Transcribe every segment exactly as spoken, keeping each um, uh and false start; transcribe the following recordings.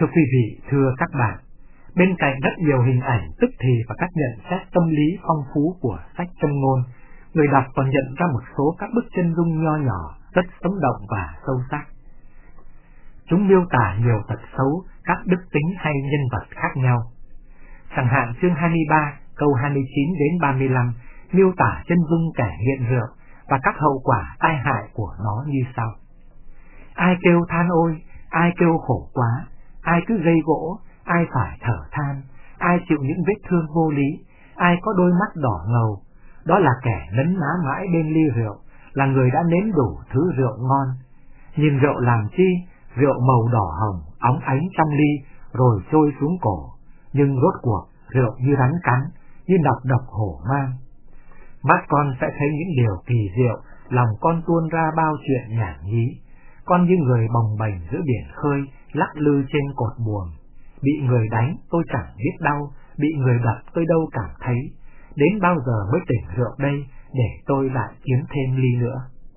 Thưa quý vị, thưa các bạn, bên cạnh rất nhiều hình ảnh tức thì và các nhận xét tâm lý phong phú của sách Châm ngôn, người đọc còn nhận ra một số các bức chân dung nho nhỏ rất sống động và sâu sắc. Chúng miêu tả nhiều tật xấu, các đức tính hay nhân vật khác nhau. Chẳng hạn chương hai mươi ba, câu hai mươi chín đến ba mươi lăm miêu tả chân dung kẻ nghiện rượu và các hậu quả tai hại của nó như sau. Ai kêu than ôi, ai kêu khổ quá, ai cứ gây gỗ, ai phải thở than, ai chịu những vết thương vô lý, ai có đôi mắt đỏ ngầu, đó là kẻ nấn ná mãi bên ly rượu, là người đã nếm đủ thứ rượu ngon. Nhìn rượu làm chi, rượu màu đỏ hồng, óng ánh trong ly, rồi trôi xuống cổ, nhưng rốt cuộc rượu như rắn cắn, như nọc độc hổ mang. Mắt con sẽ thấy những điều kỳ diệu, lòng con tuôn ra bao chuyện nhảm nhí. Con như người bồng bềnh giữa biển khơi, lắc lư trên cột buồm. Bị người đánh tôi chẳng biết đau, bị người đập tôi đâu cảm thấy. Đến bao giờ mới tỉnh rượu đây, để tôi lại kiếm thêm ly nữa.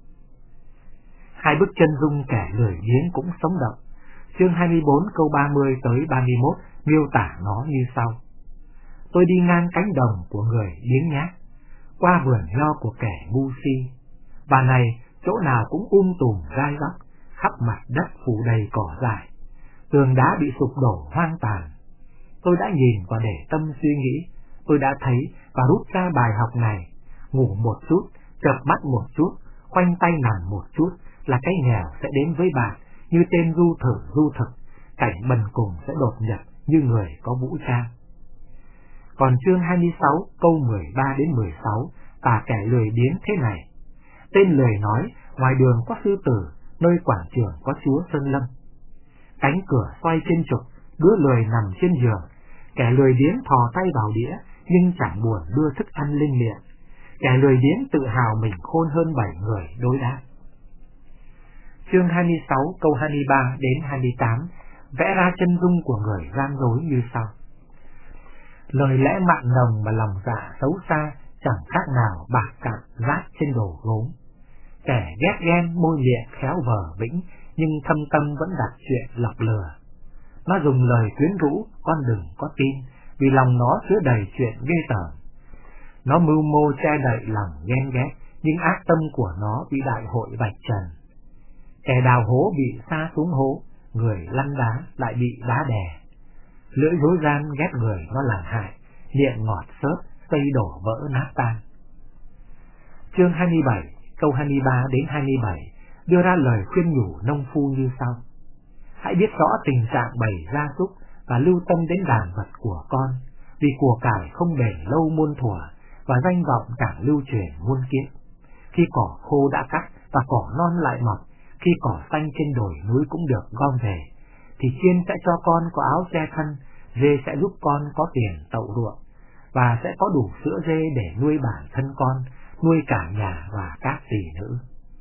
Hai bức chân dung kẻ lười biếng cũng sống động. Chương hai mươi bốn câu ba mươi tới ba mươi mốt miêu tả nó như sau. Tôi đi ngang cánh đồng của người biếng nhác, qua vườn nho của kẻ ngu si. Và này, chỗ nào cũng um tùm gai góc, khắp mặt đất phủ đầy cỏ dại, tường đá bị sụp đổ hoang tàn. Tôi đã nhìn và để tâm suy nghĩ, tôi đã thấy và rút ra bài học này. Ngủ một chút, chợp mắt một chút, khoanh tay nằm một chút, là cái nghèo sẽ đến với bạn như tên du thử du thực, cảnh bần cùng sẽ đột nhập như người có vũ trang. Còn chương hai mươi sáu câu mười ba đến mười sáu tả kẻ lười biếng thế này. Tên lười nói, ngoài đường có sư tử, nơi quảng trường có chúa Sơn Lâm. Cánh cửa xoay trên trục, đứa lười nằm trên giường, kẻ lười biếng thò tay vào đĩa, nhưng chẳng buồn đưa thức ăn lên miệng. Kẻ lười biếng tự hào mình khôn hơn bảy người đối đáp. Chương hai mươi sáu câu hai mươi ba đến hai mươi tám vẽ ra chân dung của người gian dối như sau. Lời lẽ mặn nồng mà lòng dạ xấu xa, chẳng khác nào bạc cạn rác trên đồ gốm. Kẻ ghét ghen môi miệng khéo vờ vĩnh, nhưng thâm tâm vẫn đặt chuyện lọc lừa. Nó dùng lời quyến rũ, con đừng có tin, vì lòng nó chứa đầy chuyện ghê tởm. Nó mưu mô che đậy lòng ghen ghét, nhưng ác tâm của nó bị đại hội vạch trần. Kẻ đào hố bị sa xuống hố, người lăn đá lại bị đá đè. Lưỡi dối gian ghét người nó làm hại, miệng ngọt xớt xây đổ vỡ nát tan. Chương hai mươi bảy câu hai mươi ba đến hai mươi bảy đưa ra lời khuyên nhủ nông phu như sau. Hãy biết rõ tình trạng bầy gia súc và lưu tâm đến đàn vật của con, vì của cải không bền lâu muôn thuở và danh vọng càng lưu truyền muôn kiếp. Khi cỏ khô đã cắt và cỏ non lại mọc, khi cỏ xanh trên đồi núi cũng được gom về, thì chiên sẽ cho con có áo che thân, dê sẽ giúp con có tiền tậu ruộng, và sẽ có đủ sữa dê để nuôi bản thân con, nuôi cả nhà và các tỷ nữ.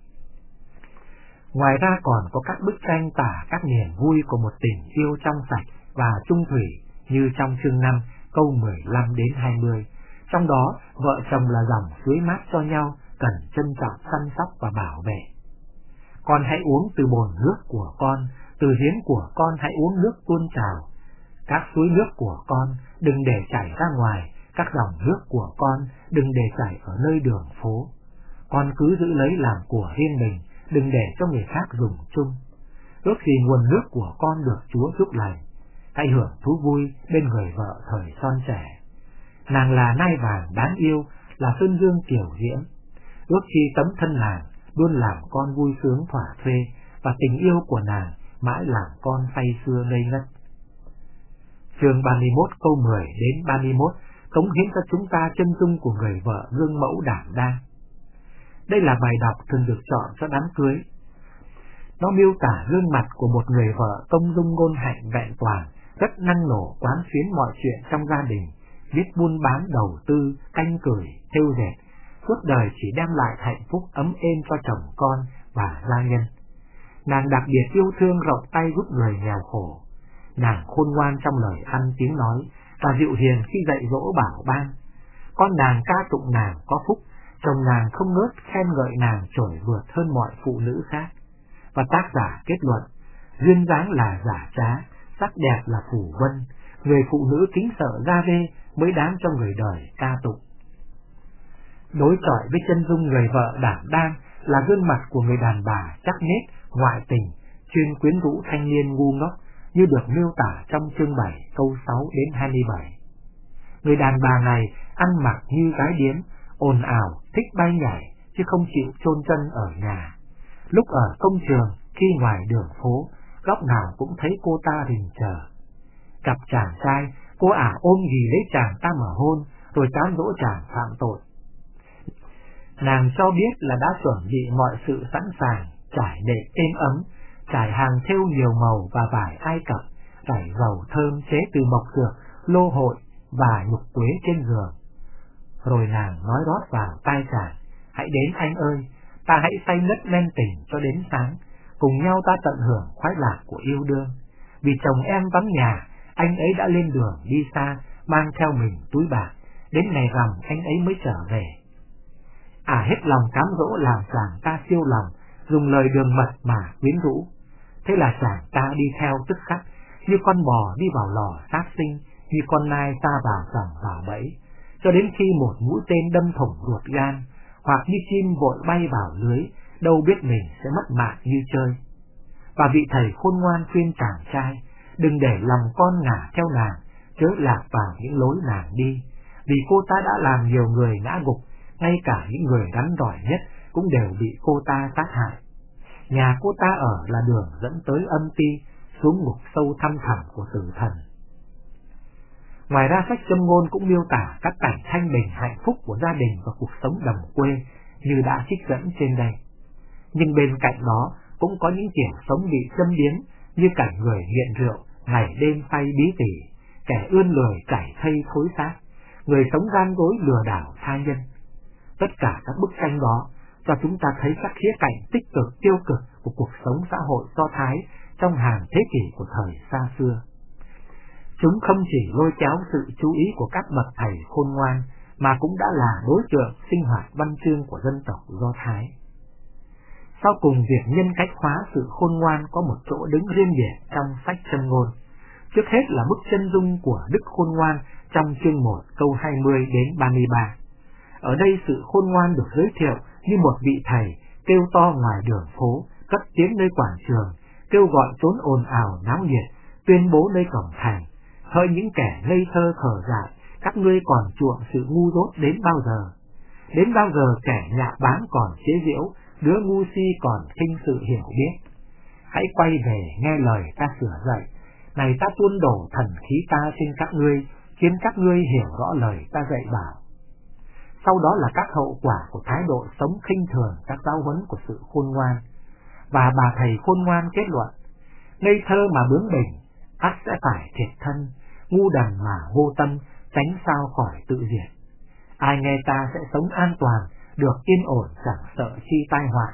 Ngoài ra còn có các bức tranh tả các niềm vui của một tình yêu trong sạch và trung thủy như trong chương năm câu mười lăm đến hai mươi. Trong đó, vợ chồng là dòng suối mát cho nhau, cần trân trọng săn sóc và bảo vệ. Con hãy uống từ bồn nước của con, từ giếng của con hãy uống nước tuôn trào. Các suối nước của con đừng để chảy ra ngoài, các dòng nước của con đừng để chảy ở nơi đường phố. Con cứ giữ lấy làm của riêng mình, đừng để cho người khác dùng chung. Ước gì nguồn nước của con được Chúa giúp lành. Hãy hưởng thú vui bên người vợ thời son trẻ. Nàng là nai vàng đáng yêu, là sơn dương kiều diễm. Ước chi tấm thân nàng luôn làm con vui sướng thỏa thuê, và tình yêu của nàng mãi làm con say sưa ngây ngất. Chương ba mươi mốt câu mười đến ba mươi mốt cống hiến cho chúng ta chân dung của người vợ gương mẫu đảm đang. Đây là bài đọc thường được chọn cho đám cưới. Nó miêu tả gương mặt của một người vợ công dung ngôn hạnh vẹn toàn, rất năng nổ quán xuyến mọi chuyện trong gia đình, biết buôn bán đầu tư, canh cửi, thêu dệt, suốt đời chỉ đem lại hạnh phúc ấm êm cho chồng con và gia nhân. Nàng đặc biệt yêu thương rộng tay giúp người nghèo khổ. Nàng khôn ngoan trong lời ăn tiếng nói và dịu hiền khi dạy dỗ bảo ban. Con nàng ca tụng nàng có phúc, chồng nàng không ngớt khen ngợi nàng trội vượt hơn mọi phụ nữ khác. Và tác giả kết luận, duyên dáng là giả trá, sắc đẹp là phù vân, người phụ nữ kính sợ Gia-vê mới đáng cho người đời ca tụng. Đối chọi với chân dung người vợ đảm đang là gương mặt của người đàn bà chắc nết, ngoại tình, chuyên quyến rũ thanh niên ngu ngốc, như được miêu tả trong chương bảy câu sáu đến hai mươi bảy. Người đàn bà này ăn mặc như gái điếm, ồn ào, thích bay nhảy, chứ không chịu chôn chân ở nhà. Lúc ở công trường, khi ngoài đường phố, góc nào cũng thấy cô ta rình chờ. Gặp chàng trai, cô ả ôm ghì lấy chàng ta mà hôn, rồi cám dỗ chàng phạm tội. Nàng cho biết là đã chuẩn bị mọi sự sẵn sàng, trải nệm êm ấm, trải hàng thêu nhiều màu và vải Ai Cập, trải dầu thơm chế từ mộc dược, lô hội và nhục quế trên giường. Rồi nàng nói rót vào tai chàng: hãy đến anh ơi, ta hãy say ngất men tình cho đến sáng, cùng nhau ta tận hưởng khoái lạc của yêu đương. Vì chồng em vắng nhà, anh ấy đã lên đường đi xa, mang theo mình túi bạc, đến ngày rằm anh ấy mới trở về. À hết lòng cám dỗ làm chàng ta siêu lòng, dùng lời đường mật mà quyến rũ. Thế là chàng ta đi theo tức khắc, như con bò đi vào lò sát sinh, như con nai sa vào ròng vào bẫy, cho đến khi một mũi tên đâm thủng ruột gan, hoặc như chim vội bay vào lưới, đâu biết mình sẽ mất mạng như chơi. Và vị thầy khôn ngoan khuyên chàng trai, đừng để lòng con ngả theo nàng, chớ lạc vào những lối nàng đi, vì cô ta đã làm nhiều người ngã gục, ngay cả những người rắn giỏi nhất cũng đều bị cô ta sát hại. Nhà cô ta ở là đường dẫn tới âm ti, xuống ngục sâu thăm thẳm của tử thần. Ngoài ra, sách Châm ngôn cũng miêu tả các cảnh thanh bình hạnh phúc của gia đình và cuộc sống đồng quê như đã trích dẫn trên đây. Nhưng bên cạnh đó cũng có những kiểu sống bị châm biếm, như cảnh người nghiện rượu, ngày đêm say bí tỉ, kẻ ươn lười chảy thây thối xác, người sống gian dối lừa đảo tha nhân. Tất cả các bức tranh đó cho chúng ta thấy các khía cạnh tích cực tiêu cực của cuộc sống xã hội Do Thái trong hàng thế kỷ của thời xa xưa. Chúng không chỉ lôi kéo sự chú ý của các bậc thầy khôn ngoan, mà cũng đã là đối tượng sinh hoạt văn chương của dân tộc Do Thái. Sau cùng, việc nhân cách hóa sự khôn ngoan có một chỗ đứng riêng biệt trong sách Châm ngôn. Trước hết là bức chân dung của Đức Khôn Ngoan trong chương một câu hai mươi đến ba mươi ba. Ở đây sự khôn ngoan được giới thiệu như một vị thầy kêu to ngoài đường phố, cất tiếng nơi quảng trường, kêu gọi trốn ồn ào náo nhiệt, tuyên bố nơi cổng thành: hỡi những kẻ ngây thơ khờ dại, các ngươi còn chuộng sự ngu dốt đến bao giờ? Đến bao giờ kẻ nhạ báng còn chế giễu, đứa ngu si còn khinh sự hiểu biết? Hãy quay về nghe lời ta sửa dạy, này ta tuôn đổ thần khí ta trên các ngươi, khiến các ngươi hiểu rõ lời ta dạy bảo. Sau đó là các hậu quả của thái độ sống khinh thường các giáo huấn của sự khôn ngoan. Và bà thầy khôn ngoan kết luận: ngây thơ mà bướng bỉnh, ắt sẽ phải thiệt thân, ngu đần mà vô tâm, tránh sao khỏi tự diệt. Ai nghe ta sẽ sống an toàn, được yên ổn chẳng sợ chi tai họa.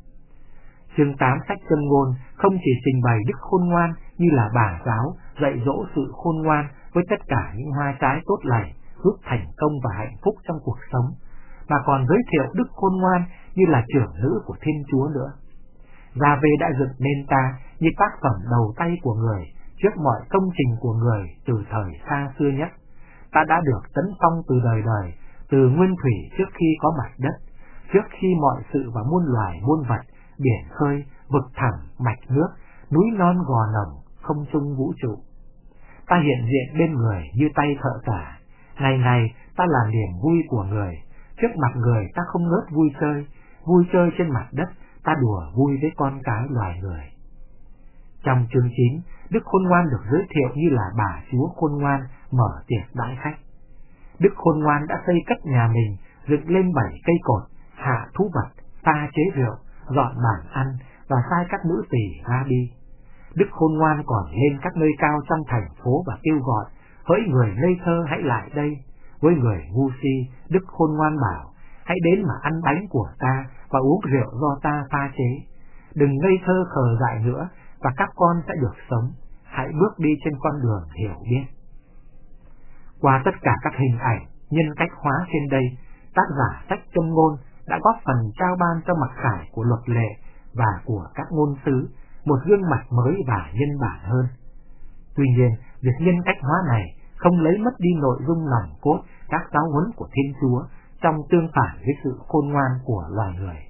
Chương tám sách Châm ngôn không chỉ trình bày đức khôn ngoan như là bà giáo dạy dỗ sự khôn ngoan với tất cả những hoa trái tốt lành giúp thành công và hạnh phúc trong cuộc sống, mà còn giới thiệu đức khôn ngoan như là trưởng nữ của Thiên Chúa nữa. Gia-vê đã dựng nên ta như tác phẩm đầu tay của người trước mọi công trình của người từ thời xa xưa nhất. Ta đã được tấn phong từ đời đời, từ nguyên thủy trước khi có mặt đất, trước khi mọi sự và muôn loài muôn vật, biển khơi, vực thẳm, mạch nước, núi non gò nồng, không trung vũ trụ. Ta hiện diện bên người như tay thợ cả, ngày ngày ta là niềm vui của người, trước mặt người ta không ngớt vui chơi, vui chơi trên mặt đất, ta đùa vui với con cái loài người. Trong chương chín, Đức Khôn Ngoan được giới thiệu như là bà chúa khôn ngoan mở tiệc đãi khách. Đức Khôn Ngoan đã xây cất nhà mình, dựng lên bảy cây cột, hạ thú vật, pha chế rượu, dọn bàn ăn và sai các nữ tỳ ra đi. Đức Khôn Ngoan còn lên các nơi cao trong thành phố và kêu gọi: hỡi người ngây thơ hãy lại đây. Với người ngu si, Đức Khôn Ngoan bảo: hãy đến mà ăn bánh của ta và uống rượu do ta pha chế. Đừng ngây thơ khờ dại nữa, và các con sẽ được sống. Hãy bước đi trên con đường hiểu biết. Qua tất cả các hình ảnh, nhân cách hóa trên đây, tác giả sách Châm ngôn đã góp phần trao ban cho mặc khải của luật lệ và của các ngôn sứ một gương mặt mới và nhân bản hơn. Tuy nhiên, việc nhân cách hóa này không lấy mất đi nội dung nòng cốt các giáo huấn của Thiên Chúa trong tương phản với sự khôn ngoan của loài người.